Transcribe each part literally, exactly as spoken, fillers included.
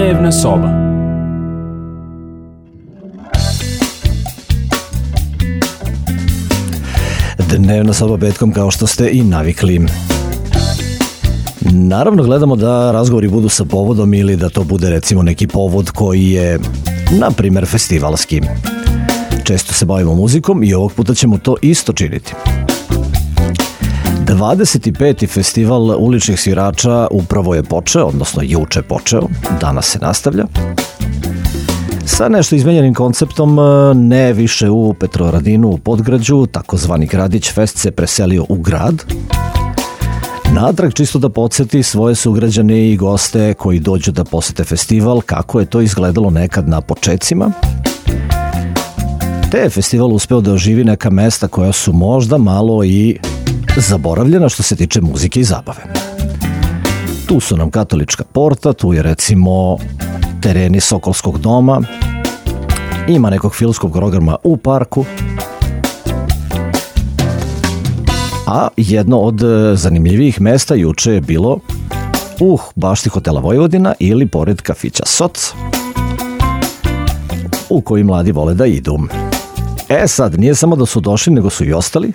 Dnevna soba. Dnevna soba petkom, kao što ste i navikli. Naravno, gledamo da razgovori budu sa povodom ili da to bude recimo neki povod koji je, na primer, festivalski. Često se bavimo muzikom i ovog puta ćemo to isto činiti. dvadeset peti festival uličnih svirača upravo je počeo, odnosno juče počeo, danas se nastavlja. Sa nešto izmenjenim konceptom, ne više u Petrovaradinu u Podgrađu, takozvani Gradić Fest se preselio u grad. Natrag čisto da podsjeti svoje sugrađane i goste koji dođu da posete festival kako je to izgledalo nekad na počecima. Te je festival uspeo da oživi neka mesta koja su možda malo i zaboravljena što se tiče muzike i zabave. Tu su nam Katolička porta, tu je recimo tereni Sokolskog doma, ima nekog filmskog programa u parku, a jedno od zanimljivijih mesta juče je bilo uh, bašti hotela Vojvodina ili pored kafića Soc, u koji mladi vole da idu. E sad, nije samo da su došli, nego su i ostali,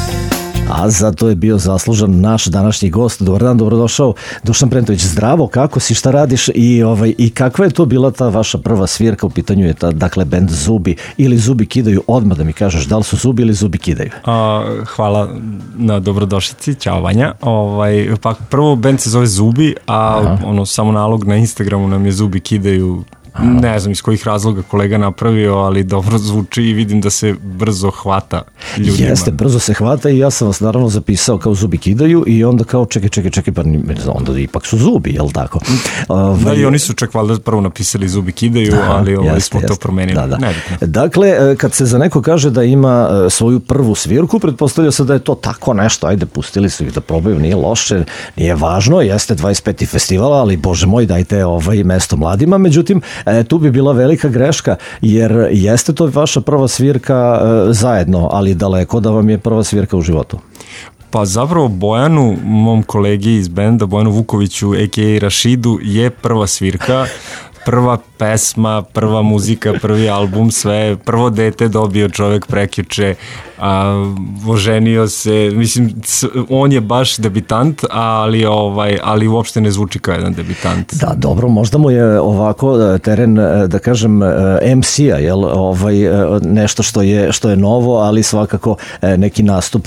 a zato je bio zaslužan naš današnji gost. Dobar dan, dobrodošao. Dušan Prentović, zdravo, kako si, šta radiš i, ovaj, i kakva je to bila ta vaša prva svirka? U pitanju je ta, dakle, bend Zubi ili Zubi kidaju, odmah da mi kažeš da li su Zubi ili Zubi kidaju. A, hvala na dobrodošlici, ćao Vanja. Ovaj, pa prvo bend se zove Zubi, a Aha. ono samo nalog na Instagramu nam je Zubi kidaju. Ne znam iz kojih razloga kolega napravio, ali dobro zvuči i vidim da se brzo hvata ljudima. Jeste, brzo se hvata i ja sam vas naravno zapisao kao Zubi kidaju i onda kao čekaj, čekaj, čekaj, pa onda ipak su Zubi, jel tako? Uh, da, i oni su čak valjda prvo napisali Zubi kidaju, Aha, ali ovaj jeste, smo jeste. to promenili. Da, da. Dakle, kad se za neko kaže da ima svoju prvu svirku, pretpostavlja se da je to tako nešto, ajde, pustili su ih da probaju, nije loše, nije važno, jeste dvadeset peti festivala, ali bože moj, dajte ovaj mesto mladima, međutim, E, tu bi bila velika greška, jer jeste to vaša prva svirka e, zajedno, ali daleko da vam je prva svirka u životu. Pa zapravo Bojanu, mom kolegi iz benda, Bojanu Vukoviću, a k a. Rašidu, je prva svirka, prva pesma, prva muzika, prvi album, sve, prvo dete dobio čovek prekjuče, a, oženio se, mislim, on je baš debitant, ali, ovaj, ali uopšte ne zvuči kao jedan debitant. Da, dobro, možda mu je ovako teren, da kažem, em si a, jel, ovaj, nešto što je, što je novo, ali svakako neki nastup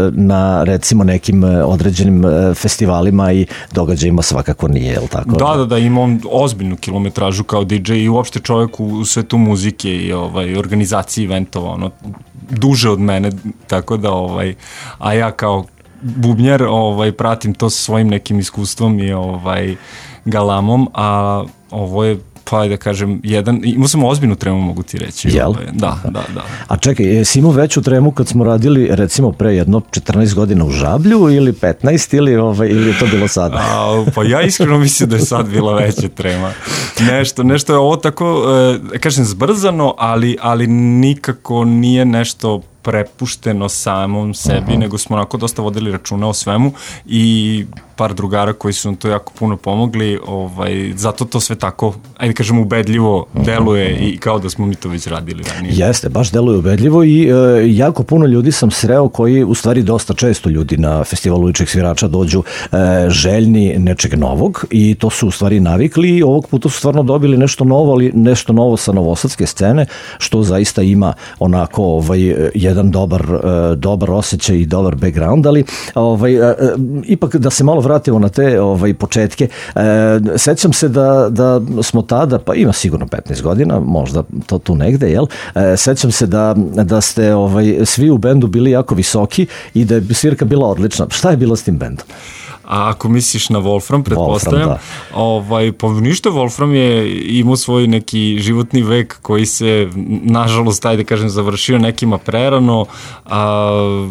na, recimo, nekim određenim festivalima i događajima svakako nije, jel tako? Da, da, da, ima on ozbiljnu kilometražu kao di džej i uopšte čovjek u svetu muzike i ovaj, organizaciji eventova, ono, duže od mene, tako da, ovaj, a ja kao bubnjar ovaj, pratim to sa svojim nekim iskustvom i ovaj, galamom, a ovo je, pa da kažem, jedan, imao sam ozbiljnu tremu, mogu ti reći. Jel? Ovaj, da, da, da. A čekaj, jesi imao veću tremu kad smo radili, recimo, pre jedno četrnaest godina u Žablju ili petnaest ili, ovaj, ili je to bilo sada? A, pa ja iskreno mislim da je sad bila veća trema. Nešto, nešto je ovo tako, e, kažem, zbrzano, ali, ali nikako nije nešto prepušteno samom sebi, uh-huh. nego smo onako dosta vodili računa o svemu i par drugara koji su nam to jako puno pomogli, ovaj, zato to sve tako, ajde kažemo, ubedljivo uh-huh. deluje i kao da smo mi to već radili ranije. Jeste, baš deluje ubedljivo i e, jako puno ljudi sam sreo koji, u stvari dosta često ljudi na festivalu uličnih svirača dođu e, željni nečeg novog i to su u stvari navikli i ovog puta su stvarno dobili nešto novo, ali nešto novo sa novosadske scene, što zaista ima onako ovaj, jedan dobar, e, dobar osjećaj i dobar background, ali ovaj, e, ipak da se malo vratimo na te ovaj, početke. E, sećam se da, da smo tada, pa ima sigurno petnaest godina, možda to tu negde, jel? E, sećam se da, da ste ovaj, svi u bendu bili jako visoki i da je svirka bila odlična. Šta je bilo s tim bendom? A ako misliš na Wolfram, pretpostavljam, Wolfram, ovaj, pa ništa, Wolfram je imao svoj neki životni vek koji se, nažalost, taj da kažem, završio nekima prerano, a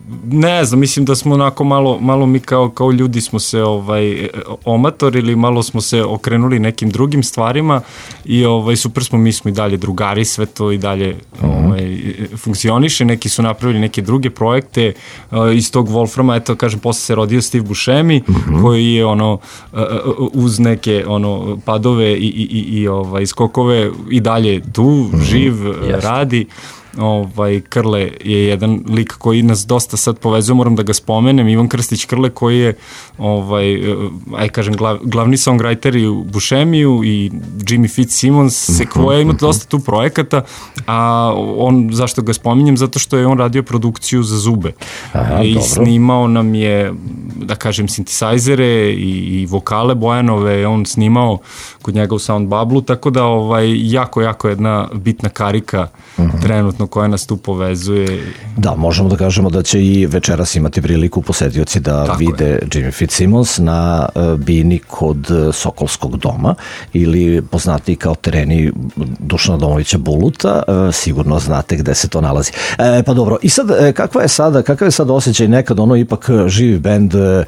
ne znam, mislim da smo onako malo, malo mi kao, kao ljudi smo se ovaj, omatorili, malo smo se okrenuli nekim drugim stvarima i ovaj, super smo, mi smo i dalje drugari, sve to i dalje ovaj, funkcioniše, neki su napravili neke druge projekte uh, iz tog Wolframa, eto kažem, posle se rodio Steve Buscemi, mm-hmm. koji je ono uh, uz neke ono padove i, i, i, i ovaj, skokove i dalje tu, mm-hmm. živ, yes. radi. Ovaj, Krle je jedan lik koji nas dosta sad povezuje, moram da ga spomenem, Ivan Krstić Krle koji je ovaj, aj kažem, glav, glavni songwriter i u Buscemiju i Jimmy Fitzsimmons, Sequoia, ima dosta tu projekata, a on, zašto ga spominjem? Zato što je on radio produkciju za zube. Aha, i dobro. Snimao nam je, da kažem, sintisajzere i, i vokale Bojanove, on snimao kod njega u Sound Bubble-u, tako da ovaj, jako, jako jedna bitna karika uh-huh. trenutno koja nas tu povezuje. Da, možemo da kažemo da će i večeras imati priliku posetioci da tako vide je. Jimmy Fitzsimmons na uh, bini kod Sokolskog doma ili poznati kao tereni Dušana Domovića Buluta, uh, sigurno znate gde se to nalazi. E, pa dobro, i sad, kakva je sada, kakav je sad osjećaj nekad ono ipak živi bend, uh,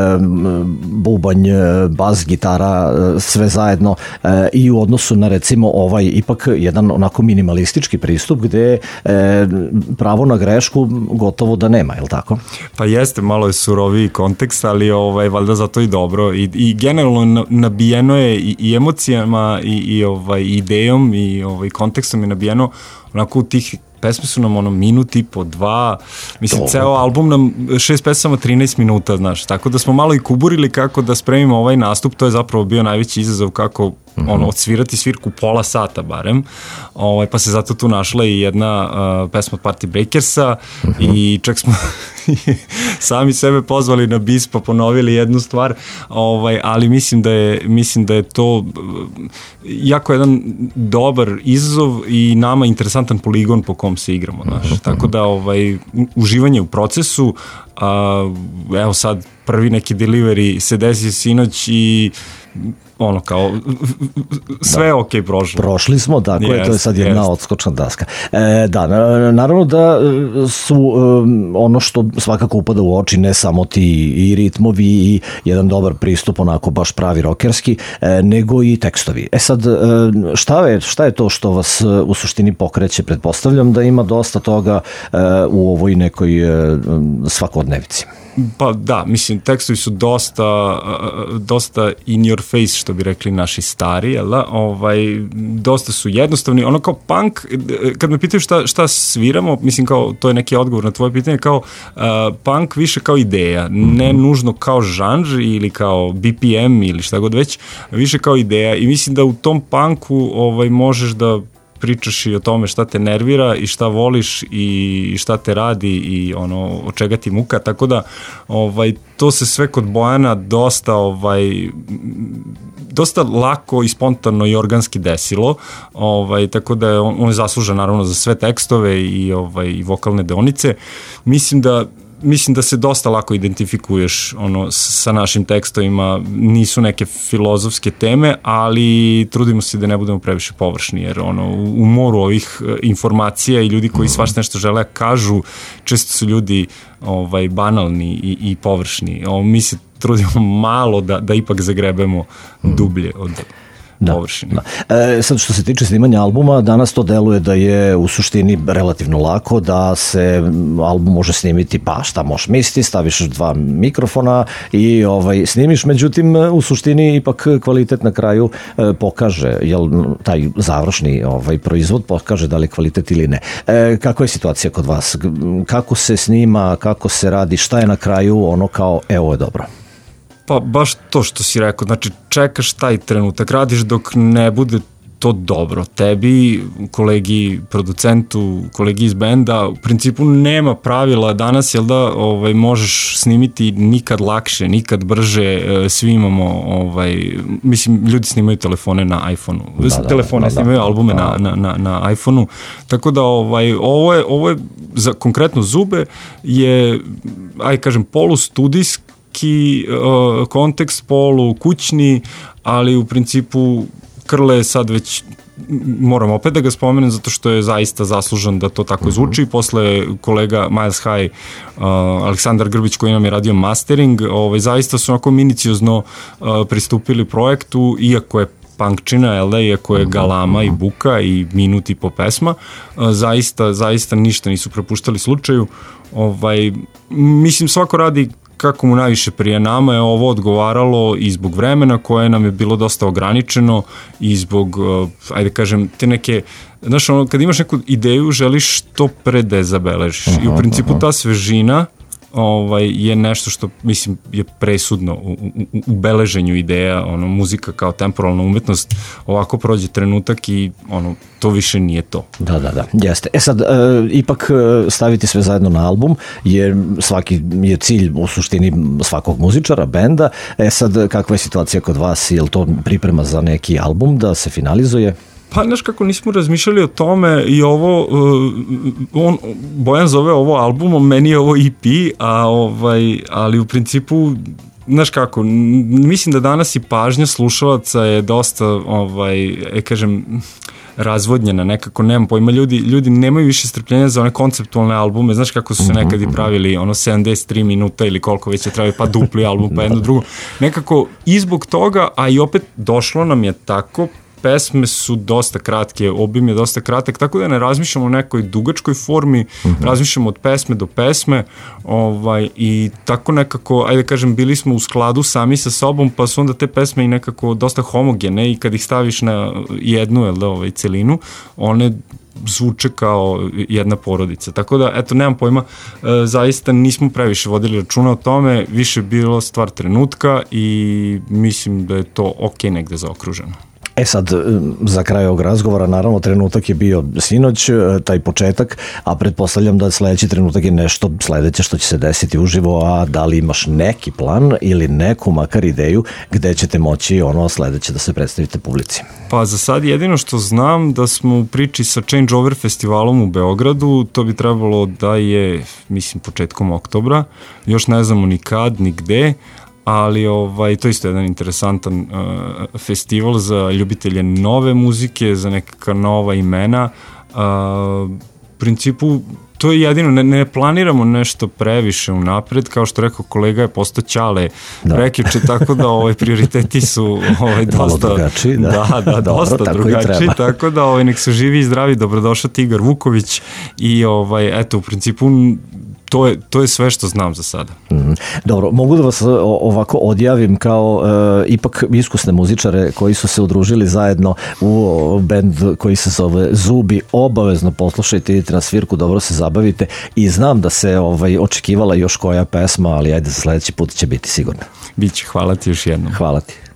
bubanj, bas, gitara, uh, sve zajedno uh, i u odnosu na recimo ovaj ipak jedan onako minimalistički pristup gde e, pravo na grešku gotovo da nema, je li tako? Pa jeste, malo je suroviji kontekst, ali ovaj, valjda zato i dobro. I, i generalno nabijeno je i, i emocijama i, i ovaj, idejom i ovaj, kontekstom je nabijeno onako u tih pesme su nam ono minut i po dva, mislim Dobre. Ceo album nam šest pesama trinaest minuta, znaš, tako da smo malo i kuburili kako da spremimo ovaj nastup, to je zapravo bio najveći izazov kako mm-hmm. ono, odsvirati svirku pola sata barem, ovaj, pa se zato tu našla i jedna uh, pesma od Party Breakersa mm-hmm. i čak smo sami sebe pozvali na bis pa ponovili jednu stvar, ovaj, ali mislim da je, mislim da je to jako jedan dobar izazov i nama interesantan poligon po kom se igramo, znaš. Tako da ovaj, uživanje u procesu, a, evo sad prvi neki delivery se desi sinoć i ono kao sve je okej prošlo. Prošli smo, tako yes, je, to je sad jedna yes. odskočna daska. E, da, naravno da su um, ono što svakako upada u oči ne samo ti i ritmovi i jedan dobar pristup onako baš pravi rokerski, e, nego i tekstovi. E sad, šta je, šta je to što vas u suštini pokreće? Pretpostavljam da ima dosta toga e, u ovoj nekoj e, svakodnevici. Pa da, mislim, tekstovi su dosta, dosta in your face, što bi rekli naši stari, jel da? Ovaj, dosta su jednostavni, ono kao punk, kad me pitaju šta, šta sviramo, mislim kao, to je neki odgovor na tvoje pitanje, kao uh, punk više kao ideja, ne nužno kao žanr ili kao B P M ili šta god već, više kao ideja i mislim da u tom punku ovaj, možeš da pričaš i o tome šta te nervira i šta voliš i šta te radi i ono od čega ti muka, tako da ovaj to se sve kod Bojana dosta ovaj dosta lako i spontano i organski desilo, ovaj tako da je on, on je zaslužan naravno za sve tekstove i ovaj i vokalne deonice. Mislim da Mislim da se dosta lako identifikuješ ono, sa našim tekstovima, nisu neke filozofske teme, ali trudimo se da ne budemo previše površni, jer ono, u moru ovih informacija i ljudi koji svašta nešto žele kažu, često su ljudi ovaj, banalni i, i površni. O, mi se trudimo malo da, da ipak zagrebemo dublje od Da, da. E, sad što se tiče snimanja albuma, danas to deluje da je u suštini relativno lako, da se album može snimiti pa šta možeš misliti, staviš dva mikrofona i ovaj, snimiš, međutim u suštini ipak kvalitet na kraju e, pokaže, jel taj završni ovaj, proizvod pokaže da li je kvalitet ili ne. E, kako je situacija kod vas? Kako se snima, kako se radi, šta je na kraju ono kao evo je dobro? Pa baš to što si rekao, znači čekaš taj trenutak, radiš dok ne bude to dobro. Tebi, kolegi producentu, kolegi iz benda, u principu nema pravila danas, jel da ovaj, možeš snimiti nikad lakše, nikad brže, svi imamo, ovaj, mislim, ljudi snimaju telefone na iPhone-u, da, telefone da, da, snimaju da, albume da. Na, na, na iPhone-u, tako da ovaj, ovo je, ovo je za konkretno Zube je, aj kažem, polustudijski ki uh, kontekst, polu kućni, ali u principu Krle je sad već moram opet da ga spomenem zato što je zaista zaslužan da to tako zvuči. Posle kolega Miles High, uh, Aleksandar Grbić koji nam je radio mastering, ovaj, zaista su onako miniciozno uh, pristupili projektu, iako je punkčina, jel da, iako je galama i buka i minuti po pesma, uh, zaista, zaista ništa nisu prepuštali slučaju. Ovaj, mislim, svako radi kako mu najviše prije. Nama je ovo odgovaralo i zbog vremena koje nam je bilo dosta ograničeno i zbog, uh, ajde kažem, te neke, znaš, ono, kad imaš neku ideju, želiš što pre da je zabeležiš. Aha, I u principu aha. ta svežina ovaj, je nešto što, mislim, je presudno u, u, u beleženju ideja, ono, muzika kao temporalna umetnost, ovako prođe trenutak i ono, to više nije to. Da, da, da, jeste. E sad, e, ipak staviti sve zajedno na album, jer svaki je cilj u suštini svakog muzičara, benda. E sad, kakva je situacija kod vas? Je li to priprema za neki album da se finalizuje? Pa, znaš kako, nismo razmišljali o tome i ovo, uh, on, Bojan zove ovo albumom, meni je ovo E P, a ovaj, ali u principu, znaš kako, mislim da danas i pažnja slušalaca je dosta, ovaj, e, kažem, razvodnjena, nekako, nemam pojma, ljudi, ljudi nemaju više strpljenja za one konceptualne albume, znaš kako su se nekad i pravili, ono, sedamdeset tri minuta ili koliko već je trebali, pa dupli album, pa jedno drugo, nekako, i zbog toga, a i opet došlo nam je tako, pesme su dosta kratke, obim je dosta kratak, tako da ne razmišljamo o nekoj dugačkoj formi, uh-huh. razmišljamo od pesme do pesme, ovaj, i tako nekako, ajde kažem, bili smo u skladu sami sa sobom, pa su onda te pesme i nekako dosta homogene i kad ih staviš na jednu, jel da, ovaj, celinu, one zvuče kao jedna porodica. Tako da, eto, nemam pojma, e, zaista nismo previše vodili računa o tome, više bilo stvar trenutka i mislim da je to ok negde zaokruženo. E sad, za kraj ovog razgovora, naravno, trenutak je bio sinoć, taj početak, a pretpostavljam da sledeći trenutak je nešto sledeće što će se desiti uživo, a da li imaš neki plan ili neku makar ideju gde ćete moći ono sledeće da se predstavite publici? Pa za sad jedino što znam da smo u priči sa Changeover festivalom u Beogradu, to bi trebalo da je, mislim, početkom oktobra, još ne znamo ni kad, ni gde, ali ovaj, to je isto jedan interesantan uh, festival za ljubitelje nove muzike, za nekakva nova imena. Uh, u principu, to je jedino, ne, ne planiramo nešto previše unapred, kao što rekao kolega je postao Ćale da. Prekiče, tako da ovaj, prioriteti su ovaj, dosta drugačiji, da. Da, da, Dobro, dosta tako drugačiji, tako da ovaj, nek su živi i zdravi, dobrodošao Tigar Vuković i ovaj, eto, u principu To je, to je sve što znam za sada. Mm, dobro, mogu da vas ovako odjavim kao e, ipak iskusne muzičare koji su se udružili zajedno u bend koji se zove Zubi. Obavezno poslušajte, idite na svirku, dobro se zabavite i znam da se ovaj, očekivala još koja pesma, ali ajde za sledeći put će biti sigurno. Biće, hvala ti još jednom. Hvala ti.